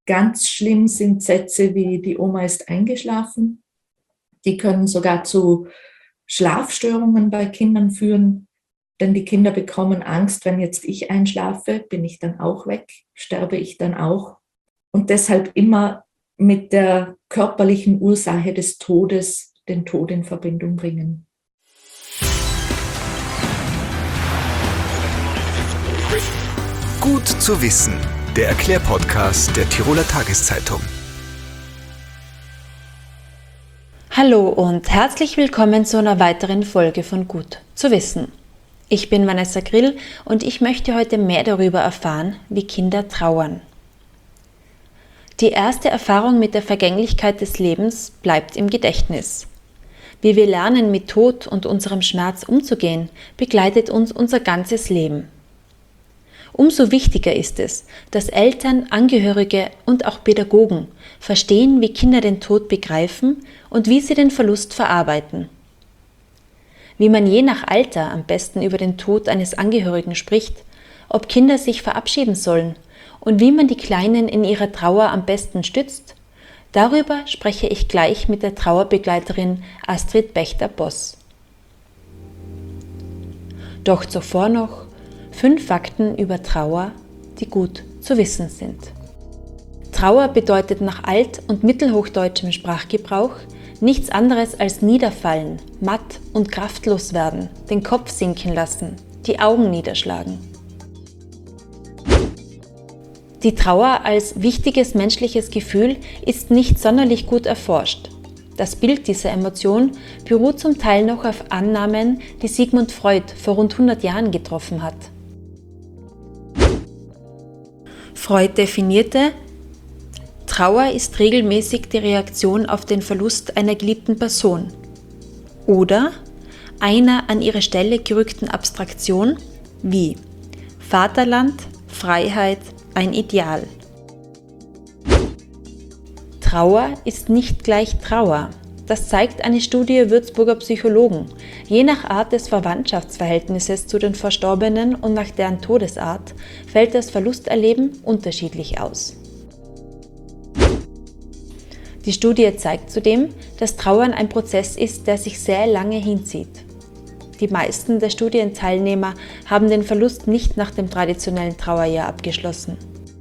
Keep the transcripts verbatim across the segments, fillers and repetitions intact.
Ganz schlimm sind Sätze wie die Oma ist eingeschlafen. Die können sogar zu Schlafstörungen bei Kindern führen, denn die Kinder bekommen Angst, wenn jetzt ich einschlafe, bin ich dann auch weg, sterbe ich dann auch. Und deshalb immer mit der körperlichen Ursache des Todes den Tod in Verbindung bringen. Gut zu wissen, der Erklärpodcast der Tiroler Tageszeitung. Hallo und herzlich willkommen zu einer weiteren Folge von Gut zu wissen. Ich bin Vanessa Grill und ich möchte heute mehr darüber erfahren, wie Kinder trauern. Die erste Erfahrung mit der Vergänglichkeit des Lebens bleibt im Gedächtnis. Wie wir lernen, mit Tod und unserem Schmerz umzugehen, begleitet uns unser ganzes Leben. Umso wichtiger ist es, dass Eltern, Angehörige und auch Pädagogen verstehen, wie Kinder den Tod begreifen und wie sie den Verlust verarbeiten. Wie man je nach Alter am besten über den Tod eines Angehörigen spricht, ob Kinder sich verabschieden sollen und wie man die Kleinen in ihrer Trauer am besten stützt, darüber spreche ich gleich mit der Trauerbegleiterin Astrid Bechter-Boss. Doch zuvor noch fünf Fakten über Trauer, die gut zu wissen sind. Trauer bedeutet nach alt- und mittelhochdeutschem Sprachgebrauch nichts anderes als niederfallen, matt und kraftlos werden, den Kopf sinken lassen, die Augen niederschlagen. Die Trauer als wichtiges menschliches Gefühl ist nicht sonderlich gut erforscht. Das Bild dieser Emotion beruht zum Teil noch auf Annahmen, die Sigmund Freud vor rund hundert Jahren getroffen hat. Freud definierte: Trauer ist regelmäßig die Reaktion auf den Verlust einer geliebten Person oder einer an ihre Stelle gerückten Abstraktion wie Vaterland, Freiheit, ein Ideal. Trauer ist nicht gleich Trauer. Das zeigt eine Studie Würzburger Psychologen. Je nach Art des Verwandtschaftsverhältnisses zu den Verstorbenen und nach deren Todesart fällt das Verlusterleben unterschiedlich aus. Die Studie zeigt zudem, dass Trauern ein Prozess ist, der sich sehr lange hinzieht. Die meisten der Studienteilnehmer haben den Verlust nicht nach dem traditionellen Trauerjahr abgeschlossen.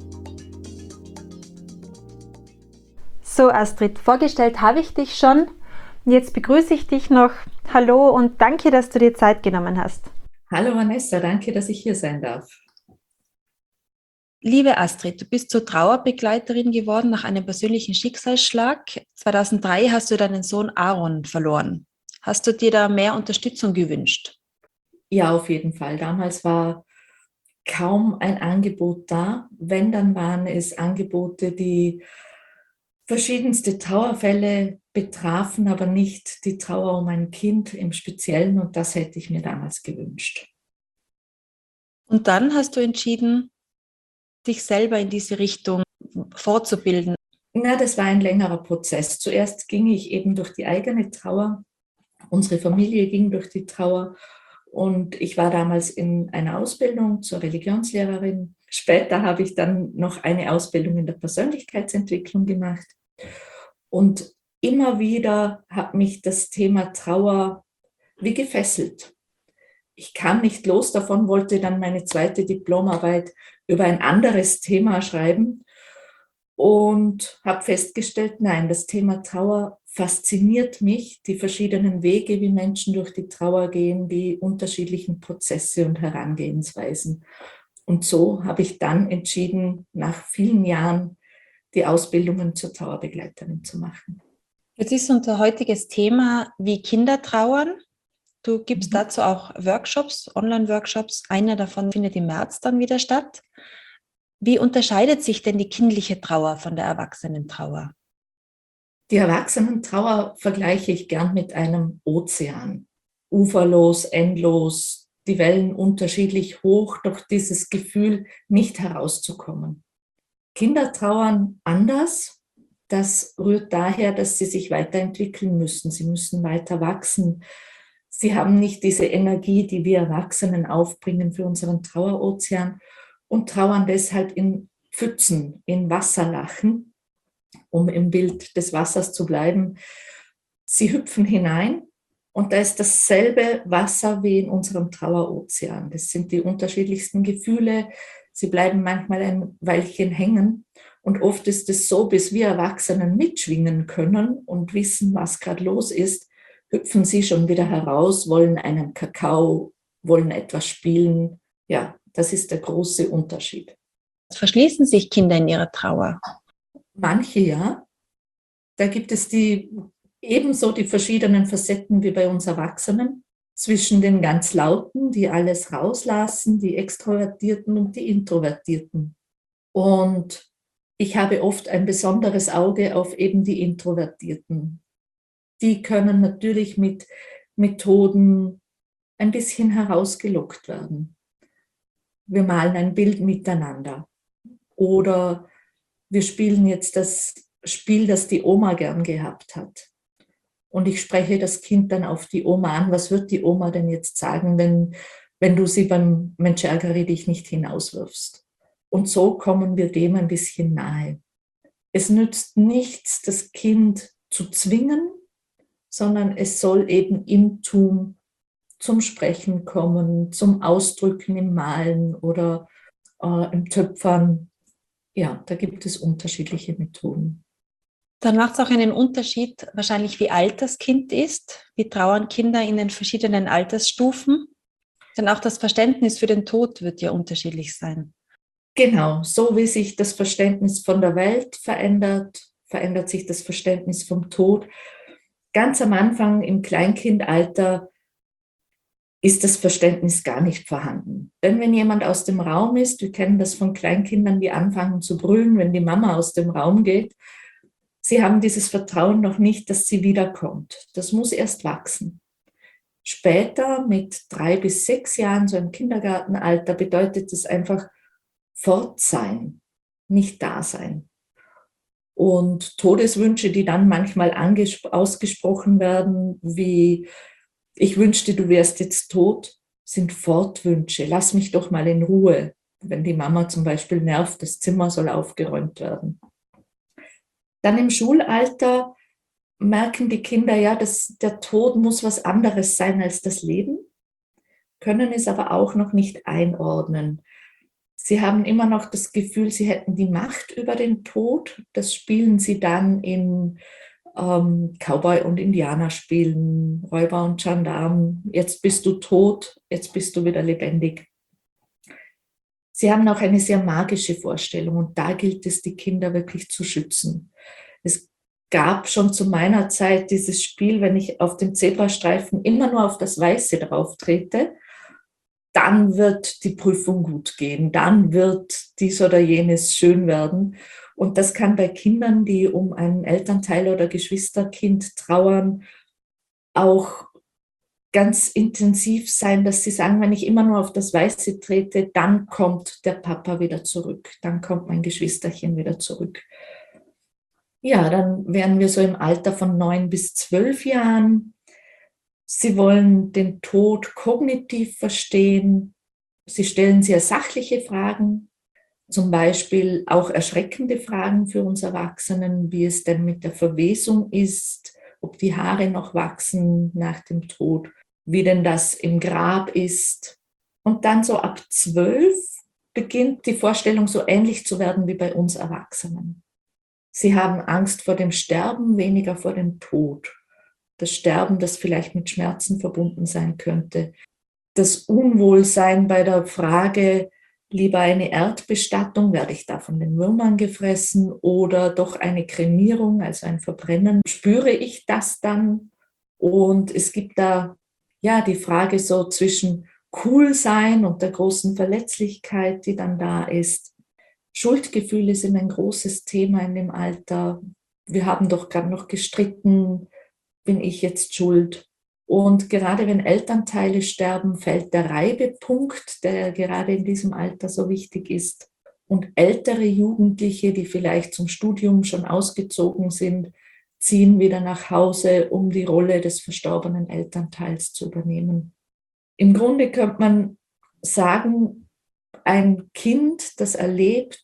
So Astrid, vorgestellt habe ich dich schon. Jetzt begrüße ich dich noch. Hallo und danke, dass du dir Zeit genommen hast. Hallo Vanessa, danke, dass ich hier sein darf. Liebe Astrid, du bist zur Trauerbegleiterin geworden nach einem persönlichen Schicksalsschlag. zweitausenddrei hast du deinen Sohn Aaron verloren. Hast du dir da mehr Unterstützung gewünscht? Ja, auf jeden Fall. Damals war kaum ein Angebot da. Wenn, dann waren es Angebote, die verschiedenste Trauerfälle betrafen, aber nicht die Trauer um ein Kind im Speziellen, und das hätte ich mir damals gewünscht. Und dann hast du entschieden, dich selber in diese Richtung fortzubilden. Na, das war ein längerer Prozess. Zuerst ging ich eben durch die eigene Trauer. Unsere Familie ging durch die Trauer und ich war damals in einer Ausbildung zur Religionslehrerin. Später habe ich dann noch eine Ausbildung in der Persönlichkeitsentwicklung gemacht. Und immer wieder hat mich das Thema Trauer wie gefesselt. Ich kam nicht los davon, wollte dann meine zweite Diplomarbeit über ein anderes Thema schreiben und habe festgestellt, nein, das Thema Trauer fasziniert mich, die verschiedenen Wege, wie Menschen durch die Trauer gehen, die unterschiedlichen Prozesse und Herangehensweisen. Und so habe ich dann entschieden, nach vielen Jahren die Ausbildungen zur Trauerbegleiterin zu machen. Jetzt ist unser heutiges Thema, wie Kinder trauern. Du gibst mhm. dazu auch Workshops, Online-Workshops. Einer davon findet im März dann wieder statt. Wie unterscheidet sich denn die kindliche Trauer von der Erwachsenentrauer? Die Erwachsenentrauer vergleiche ich gern mit einem Ozean. Uferlos, endlos, die Wellen unterschiedlich hoch, doch dieses Gefühl, nicht herauszukommen. Kinder trauern anders. Das rührt daher, dass sie sich weiterentwickeln müssen. Sie müssen weiter wachsen. Sie haben nicht diese Energie, die wir Erwachsenen aufbringen für unseren Trauerozean und trauern deshalb in Pfützen, in Wasserlachen, um im Bild des Wassers zu bleiben. Sie hüpfen hinein und da ist dasselbe Wasser wie in unserem Trauerozean. Das sind die unterschiedlichsten Gefühle. Sie bleiben manchmal ein Weilchen hängen und oft ist es so, bis wir Erwachsenen mitschwingen können und wissen, was gerade los ist, hüpfen sie schon wieder heraus, wollen einen Kakao, wollen etwas spielen. Ja, das ist der große Unterschied. Verschließen sich Kinder in ihrer Trauer? Manche ja. Da gibt es die ebenso die verschiedenen Facetten wie bei uns Erwachsenen. Zwischen den ganz Lauten, die alles rauslassen, die Extrovertierten und die Introvertierten. Und ich habe oft ein besonderes Auge auf eben die Introvertierten. Die können natürlich mit Methoden ein bisschen herausgelockt werden. Wir malen ein Bild miteinander. Oder wir spielen jetzt das Spiel, das die Oma gern gehabt hat. Und ich spreche das Kind dann auf die Oma an. Was wird die Oma denn jetzt sagen, wenn, wenn du sie beim Mensch ärgere dich nicht hinauswirfst? Und so kommen wir dem ein bisschen nahe. Es nützt nichts, das Kind zu zwingen, sondern es soll eben im Tun zum Sprechen kommen, zum Ausdrücken im Malen oder äh, im Töpfern. Ja, da gibt es unterschiedliche Methoden. Dann macht es auch einen Unterschied, wahrscheinlich wie alt das Kind ist. Wie trauern Kinder in den verschiedenen Altersstufen? Denn auch das Verständnis für den Tod wird ja unterschiedlich sein. Genau, so wie sich das Verständnis von der Welt verändert, verändert sich das Verständnis vom Tod. Ganz am Anfang im Kleinkindalter ist das Verständnis gar nicht vorhanden. Denn wenn jemand aus dem Raum ist, wir kennen das von Kleinkindern, die anfangen zu brüllen, wenn die Mama aus dem Raum geht, sie haben dieses Vertrauen noch nicht, dass sie wiederkommt. Das muss erst wachsen. Später, mit drei bis sechs Jahren, so im Kindergartenalter, bedeutet es einfach fort sein, nicht da sein. Und Todeswünsche, die dann manchmal anges- ausgesprochen werden, wie ich wünschte, du wärst jetzt tot, sind Fortwünsche. Lass mich doch mal in Ruhe, wenn die Mama zum Beispiel nervt, das Zimmer soll aufgeräumt werden. Dann im Schulalter merken die Kinder, ja, dass der Tod muss was anderes sein als das Leben, können es aber auch noch nicht einordnen. Sie haben immer noch das Gefühl, sie hätten die Macht über den Tod. Das spielen sie dann in ähm, Cowboy- und Indianerspielen, Räuber und Gendarm. Jetzt bist du tot, jetzt bist du wieder lebendig. Sie haben auch eine sehr magische Vorstellung und da gilt es, die Kinder wirklich zu schützen. Es gab schon zu meiner Zeit dieses Spiel, wenn ich auf dem Zebrastreifen immer nur auf das Weiße drauf trete, dann wird die Prüfung gut gehen, dann wird dies oder jenes schön werden. Und das kann bei Kindern, die um einen Elternteil oder Geschwisterkind trauern, auch ganz intensiv sein, dass sie sagen, wenn ich immer nur auf das Weiße trete, dann kommt der Papa wieder zurück, dann kommt mein Geschwisterchen wieder zurück. Ja, dann wären wir so im Alter von neun bis zwölf Jahren. Sie wollen den Tod kognitiv verstehen. Sie stellen sehr sachliche Fragen, zum Beispiel auch erschreckende Fragen für uns Erwachsenen, wie es denn mit der Verwesung ist, ob die Haare noch wachsen nach dem Tod, wie denn das im Grab ist. Und dann so ab zwölf beginnt die Vorstellung so ähnlich zu werden wie bei uns Erwachsenen. Sie haben Angst vor dem Sterben, weniger vor dem Tod. Das Sterben, das vielleicht mit Schmerzen verbunden sein könnte. Das Unwohlsein bei der Frage, lieber eine Erdbestattung, werde ich da von den Würmern gefressen, oder doch eine Kremierung, also ein Verbrennen, spüre ich das dann? Und es gibt da ja die Frage so zwischen Coolsein und der großen Verletzlichkeit, die dann da ist. Schuldgefühle sind ein großes Thema in dem Alter. Wir haben doch gerade noch gestritten, bin ich jetzt schuld? Und gerade wenn Elternteile sterben, fällt der Reibepunkt, der gerade in diesem Alter so wichtig ist. Und ältere Jugendliche, die vielleicht zum Studium schon ausgezogen sind, ziehen wieder nach Hause, um die Rolle des verstorbenen Elternteils zu übernehmen. Im Grunde könnte man sagen, ein Kind, das erlebt,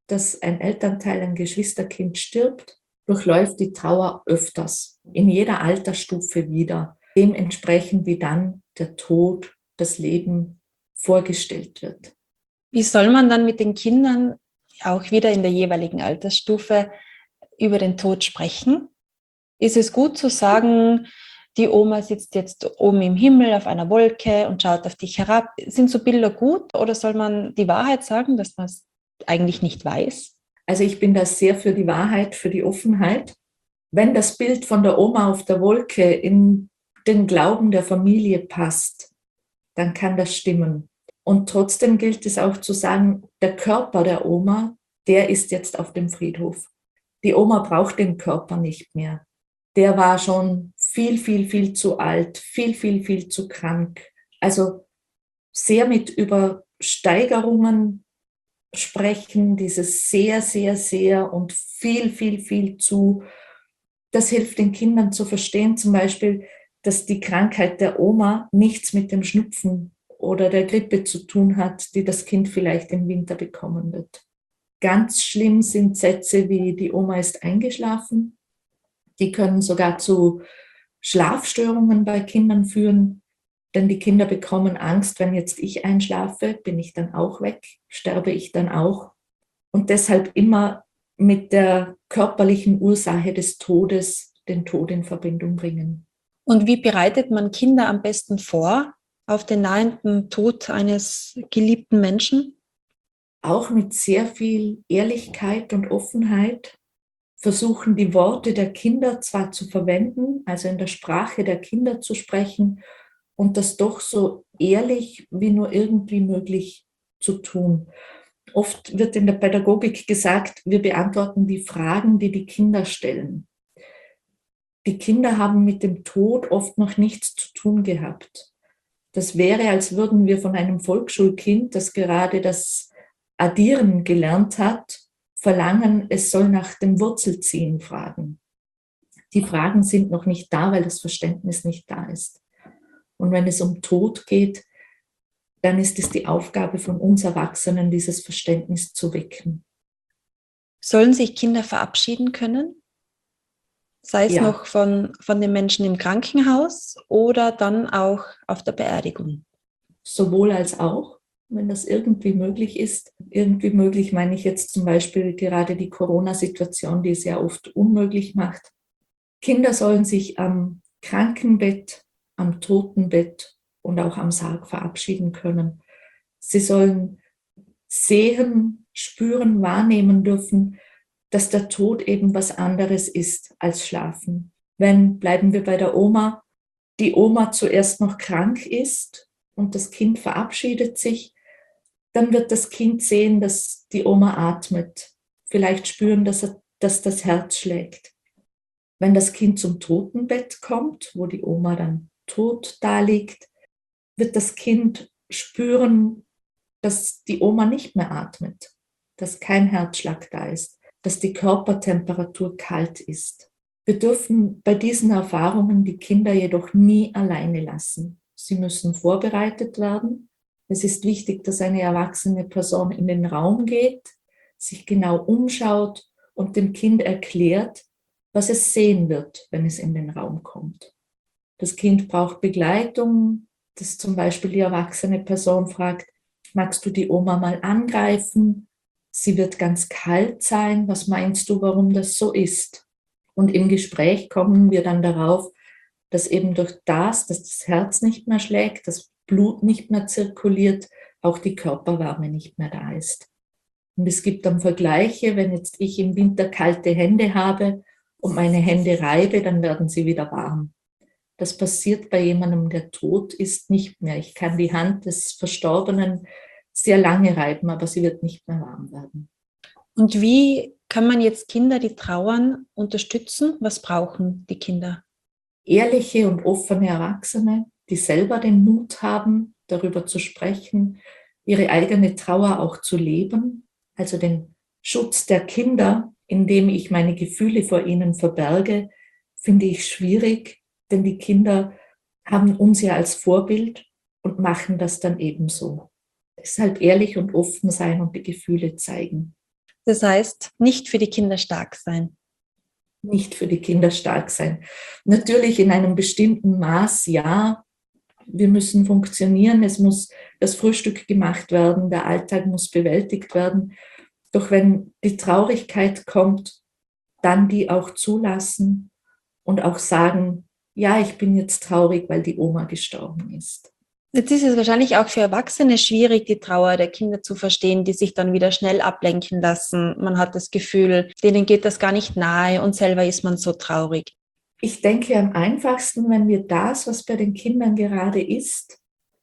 dass ein Elternteil, ein Geschwisterkind stirbt, durchläuft die Trauer öfters, in jeder Altersstufe wieder, dementsprechend wie dann der Tod, das Leben vorgestellt wird. Wie soll man dann mit den Kindern auch wieder in der jeweiligen Altersstufe über den Tod sprechen? Ist es gut zu sagen, die Oma sitzt jetzt oben im Himmel auf einer Wolke und schaut auf dich herab? Sind so Bilder gut oder soll man die Wahrheit sagen, dass man es eigentlich nicht weiß? Also ich bin da sehr für die Wahrheit, für die Offenheit. Wenn das Bild von der Oma auf der Wolke in den Glauben der Familie passt, dann kann das stimmen. Und trotzdem gilt es auch zu sagen, der Körper der Oma, der ist jetzt auf dem Friedhof. Die Oma braucht den Körper nicht mehr. Der war schon viel, viel, viel zu alt, viel, viel, viel zu krank. Also sehr mit Übersteigerungen sprechen, dieses sehr, sehr, sehr und viel, viel, viel zu. Das hilft den Kindern zu verstehen, zum Beispiel, dass die Krankheit der Oma nichts mit dem Schnupfen oder der Grippe zu tun hat, die das Kind vielleicht im Winter bekommen wird. Ganz schlimm sind Sätze wie, die Oma ist eingeschlafen. Die können sogar zu Schlafstörungen bei Kindern führen, denn die Kinder bekommen Angst, wenn jetzt ich einschlafe, bin ich dann auch weg, sterbe ich dann auch. Und deshalb immer mit der körperlichen Ursache des Todes den Tod in Verbindung bringen. Und wie bereitet man Kinder am besten vor auf den nahenden Tod eines geliebten Menschen? Auch mit sehr viel Ehrlichkeit und Offenheit versuchen, die Worte der Kinder zwar zu verwenden, also in der Sprache der Kinder zu sprechen und das doch so ehrlich wie nur irgendwie möglich zu tun. Oft wird in der Pädagogik gesagt, wir beantworten die Fragen, die die Kinder stellen. Die Kinder haben mit dem Tod oft noch nichts zu tun gehabt. Das wäre, als würden wir von einem Volksschulkind, das gerade das Addieren gelernt hat, verlangen, es soll nach dem Wurzelziehen fragen. Die Fragen sind noch nicht da, weil das Verständnis nicht da ist. Und wenn es um Tod geht, dann ist es die Aufgabe von uns Erwachsenen, dieses Verständnis zu wecken. Sollen sich Kinder verabschieden können? Sei es Ja. noch von, von den Menschen im Krankenhaus oder dann auch auf der Beerdigung? Sowohl als auch, wenn das irgendwie möglich ist. Irgendwie möglich meine ich jetzt zum Beispiel gerade die Corona-Situation, die es ja oft unmöglich macht. Kinder sollen sich am Krankenbett, am Totenbett und auch am Sarg verabschieden können. Sie sollen sehen, spüren, wahrnehmen dürfen, dass der Tod eben was anderes ist als Schlafen. Wenn, bleiben wir bei der Oma, die Oma zuerst noch krank ist und das Kind verabschiedet sich, dann wird das Kind sehen, dass die Oma atmet. Vielleicht spüren, dass, er, dass das Herz schlägt. Wenn das Kind zum Totenbett kommt, wo die Oma dann tot daliegt, wird das Kind spüren, dass die Oma nicht mehr atmet, dass kein Herzschlag da ist, dass die Körpertemperatur kalt ist. Wir dürfen bei diesen Erfahrungen die Kinder jedoch nie alleine lassen. Sie müssen vorbereitet werden. Es ist wichtig, dass eine erwachsene Person in den Raum geht, sich genau umschaut und dem Kind erklärt, was es sehen wird, wenn es in den Raum kommt. Das Kind braucht Begleitung, dass zum Beispiel die erwachsene Person fragt, magst du die Oma mal angreifen? Sie wird ganz kalt sein. Was meinst du, warum das so ist? Und im Gespräch kommen wir dann darauf, dass eben durch das, dass das Herz nicht mehr schlägt, das Blut nicht mehr zirkuliert, auch die Körperwärme nicht mehr da ist. Und es gibt dann Vergleiche, wenn jetzt ich im Winter kalte Hände habe und meine Hände reibe, dann werden sie wieder warm. Das passiert bei jemandem, der tot ist, nicht mehr. Ich kann die Hand des Verstorbenen sehr lange reiben, aber sie wird nicht mehr warm werden. Und wie kann man jetzt Kinder, die trauern, unterstützen? Was brauchen die Kinder? Ehrliche und offene Erwachsene, die selber den Mut haben, darüber zu sprechen, ihre eigene Trauer auch zu leben, also den Schutz der Kinder, indem ich meine Gefühle vor ihnen verberge, finde ich schwierig, denn die Kinder haben uns ja als Vorbild und machen das dann ebenso. Deshalb ehrlich und offen sein und die Gefühle zeigen. Das heißt, nicht für die Kinder stark sein. Nicht für die Kinder stark sein. Natürlich in einem bestimmten Maß, ja, wir müssen funktionieren, es muss das Frühstück gemacht werden, der Alltag muss bewältigt werden. Doch wenn die Traurigkeit kommt, dann die auch zulassen und auch sagen, ja, ich bin jetzt traurig, weil die Oma gestorben ist. Jetzt ist es wahrscheinlich auch für Erwachsene schwierig, die Trauer der Kinder zu verstehen, die sich dann wieder schnell ablenken lassen. Man hat das Gefühl, denen geht das gar nicht nahe und selber ist man so traurig. Ich denke am einfachsten, wenn wir das, was bei den Kindern gerade ist,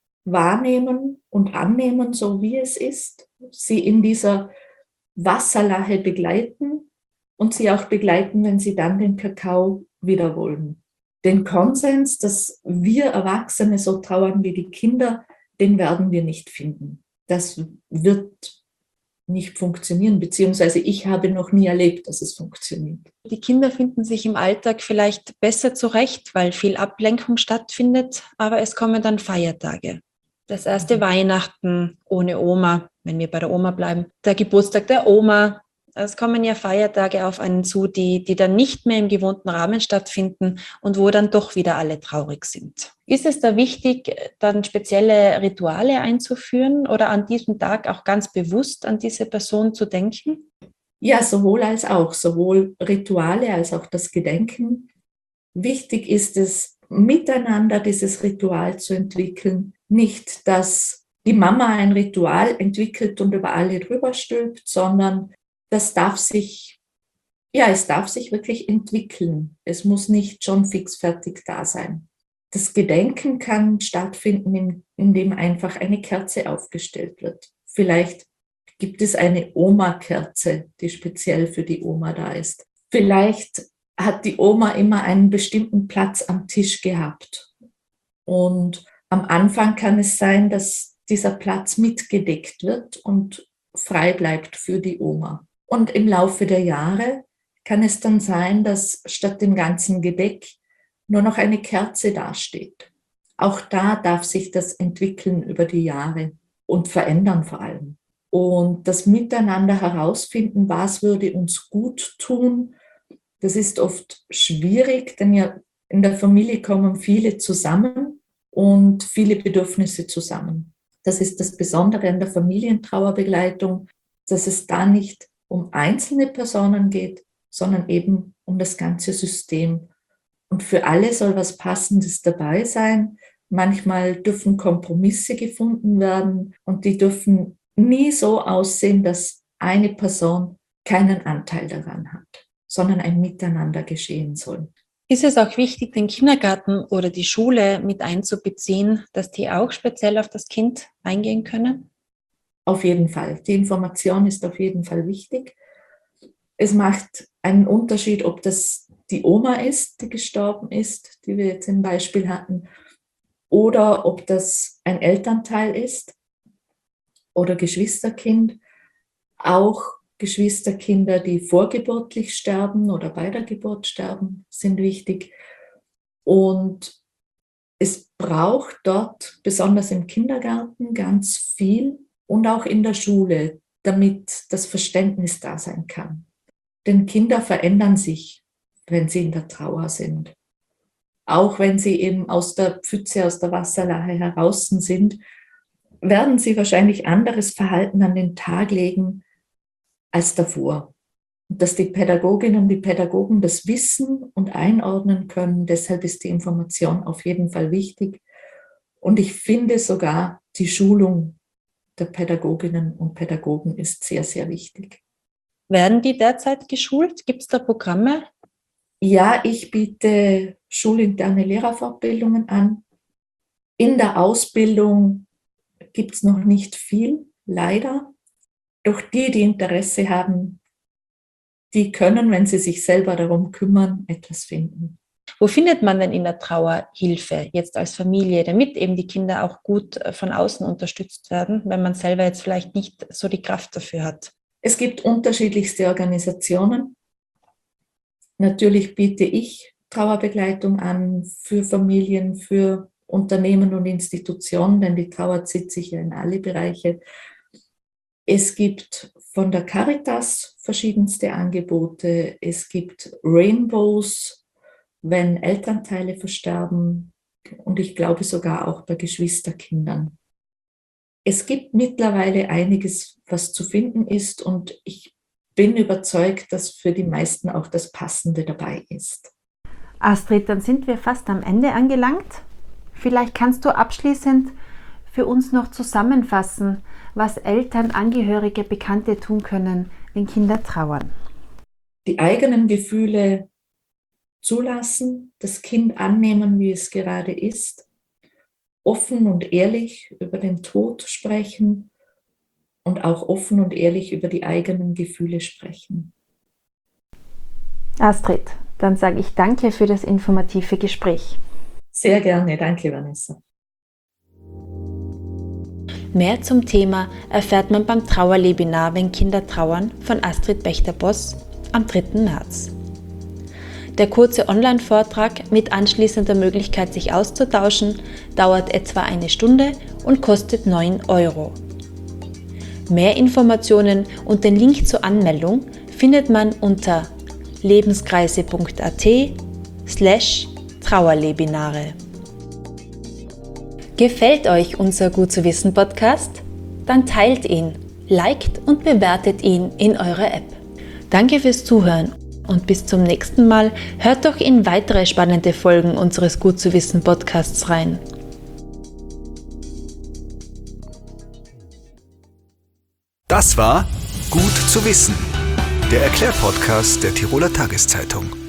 wahrnehmen und annehmen, so wie es ist, sie in dieser Wasserlache begleiten und sie auch begleiten, wenn sie dann den Kakao wieder wollen. Den Konsens, dass wir Erwachsene so trauern wie die Kinder, den werden wir nicht finden. Das wird nicht funktionieren, beziehungsweise ich habe noch nie erlebt, dass es funktioniert. Die Kinder finden sich im Alltag vielleicht besser zurecht, weil viel Ablenkung stattfindet, aber es kommen dann Feiertage. Das erste Weihnachten ohne Oma, wenn wir bei der Oma bleiben, der Geburtstag der Oma. Es kommen ja Feiertage auf einen zu, die, die dann nicht mehr im gewohnten Rahmen stattfinden und wo dann doch wieder alle traurig sind. Ist es da wichtig, dann spezielle Rituale einzuführen oder an diesem Tag auch ganz bewusst an diese Person zu denken? Ja, sowohl als auch, sowohl Rituale als auch das Gedenken. Wichtig ist es, miteinander dieses Ritual zu entwickeln. Nicht, dass die Mama ein Ritual entwickelt und über alle drüber stülpt, sondern das darf sich, ja, es darf sich wirklich entwickeln. Es muss nicht schon fix fertig da sein. Das Gedenken kann stattfinden, indem einfach eine Kerze aufgestellt wird. Vielleicht gibt es eine Oma-Kerze, die speziell für die Oma da ist. Vielleicht hat die Oma immer einen bestimmten Platz am Tisch gehabt. Und am Anfang kann es sein, dass dieser Platz mitgedeckt wird und frei bleibt für die Oma. Und im Laufe der Jahre kann es dann sein, dass statt dem ganzen Gedeck nur noch eine Kerze dasteht. Auch da darf sich das entwickeln über die Jahre und verändern vor allem. Und das Miteinander herausfinden, was würde uns gut tun, das ist oft schwierig, denn ja in der Familie kommen viele zusammen und viele Bedürfnisse zusammen. Das ist das Besondere an der Familientrauerbegleitung, dass es da nicht um einzelne Personen geht, sondern eben um das ganze System. Und für alle soll was Passendes dabei sein. Manchmal dürfen Kompromisse gefunden werden und die dürfen nie so aussehen, dass eine Person keinen Anteil daran hat, sondern ein Miteinander geschehen soll. Ist es auch wichtig, den Kindergarten oder die Schule mit einzubeziehen, dass die auch speziell auf das Kind eingehen können? Auf jeden Fall. Die Information ist auf jeden Fall wichtig. Es macht einen Unterschied, ob das die Oma ist, die gestorben ist, die wir jetzt im Beispiel hatten, oder ob das ein Elternteil ist oder Geschwisterkind. Auch Geschwisterkinder, die vorgeburtlich sterben oder bei der Geburt sterben, sind wichtig. Und es braucht dort, besonders im Kindergarten, ganz viel und auch in der Schule, damit das Verständnis da sein kann. Denn Kinder verändern sich, wenn sie in der Trauer sind. Auch wenn sie eben aus der Pfütze, aus der Wasserlache heraus sind, werden sie wahrscheinlich anderes Verhalten an den Tag legen als davor. Und dass die Pädagoginnen und die Pädagogen das wissen und einordnen können, deshalb ist die Information auf jeden Fall wichtig. Und ich finde sogar, die Schulung der Pädagoginnen und Pädagogen ist sehr, sehr wichtig. Werden die derzeit geschult? Gibt es da Programme? Ja, ich biete schulinterne Lehrerfortbildungen an. In der Ausbildung gibt es noch nicht viel, leider. Doch die, die Interesse haben, die können, wenn sie sich selber darum kümmern, etwas finden. Wo findet man denn in der Trauer Hilfe, jetzt als Familie, damit eben die Kinder auch gut von außen unterstützt werden, wenn man selber jetzt vielleicht nicht so die Kraft dafür hat? Es gibt unterschiedlichste Organisationen. Natürlich biete ich Trauerbegleitung an für Familien, für Unternehmen und Institutionen, denn die Trauer zieht sich ja in alle Bereiche. Es gibt von der Caritas verschiedenste Angebote. Es gibt Rainbows, wenn Elternteile versterben, und ich glaube sogar auch bei Geschwisterkindern. Es gibt mittlerweile einiges, was zu finden ist, und ich bin überzeugt, dass für die meisten auch das Passende dabei ist. Astrid, dann sind wir fast am Ende angelangt. Vielleicht kannst du abschließend für uns noch zusammenfassen, was Eltern, Angehörige, Bekannte tun können, wenn Kinder trauern. Die eigenen Gefühle zulassen, das Kind annehmen, wie es gerade ist, offen und ehrlich über den Tod sprechen und auch offen und ehrlich über die eigenen Gefühle sprechen. Astrid, dann sage ich danke für das informative Gespräch. Sehr gerne, danke Vanessa. Mehr zum Thema erfährt man beim Trauerwebinar Wenn Kinder trauern von Astrid Bechter-Boss am dritten März. Der kurze Online-Vortrag mit anschließender Möglichkeit, sich auszutauschen, dauert etwa eine Stunde und kostet neun Euro. Mehr Informationen und den Link zur Anmeldung findet man unter lebenskreise.at slash Trauerwebinare. Gefällt euch unser Gut zu wissen Podcast? Dann teilt ihn, liked und bewertet ihn in eurer App. Danke fürs Zuhören und bis zum nächsten Mal. Hört doch in weitere spannende Folgen unseres Gut zu wissen Podcasts rein. Das war Gut zu wissen, der Erklärpodcast der Tiroler Tageszeitung.